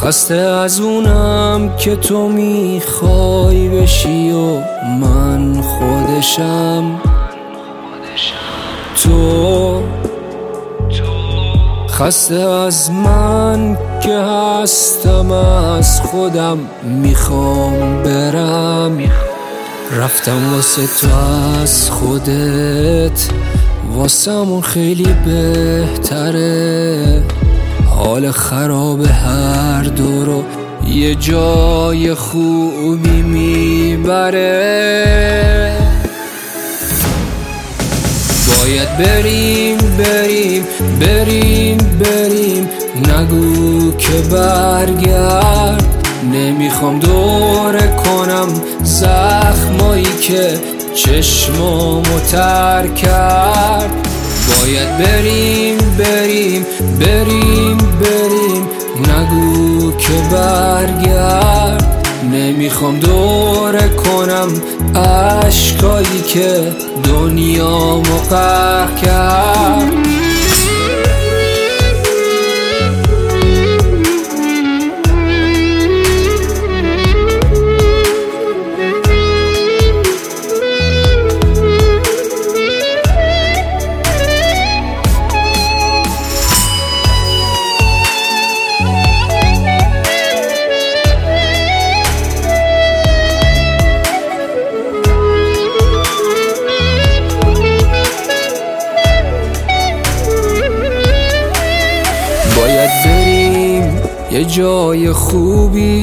خسته از اونم که تو میخوای بشی و من خودشم. تو خسته از من که هستم از خودم میخوام برم. رفتم واسه تو از خودت، واسمون خیلی بهتره. حال خراب هر دو رو یه جای خوبی میبره. باید بریم بریم بریم بریم، نگو که برگرد. نمیخوام دوره کنم زخمایی که چشمامو تر کرد. باید بریم بریم بریم بریم، نگو که برگرد. نمیخوام دوره کنم عشقایی که دنیامو غرق کرد. باید بریم یه جای خوبی،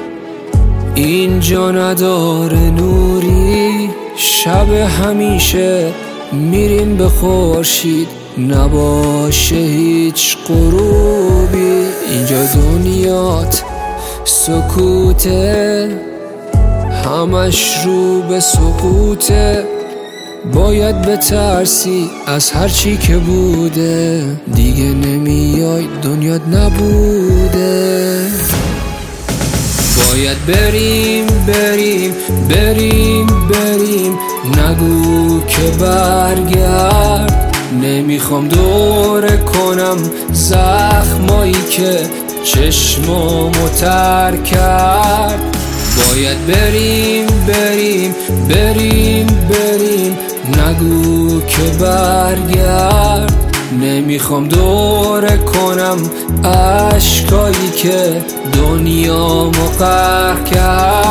اینجا نداره نوری. شب همیشه میریم به خورشید، نباشه هیچ غروبی. اینجا دنیات سکوته، همش رو به سقوطه. باید بترسی از هر چی که بوده، دیگه نمیای دنیات نبوده. باید بریم بریم بریم بریم، نگو که برگرد. نمیخوام دوره کنم زخمایی که چشمامو تر کرد. باید بریم بریم بریم بریم، نگو که برگرد. نمیخوام دوره کنم عشقایی که دنیامو غرق کرد.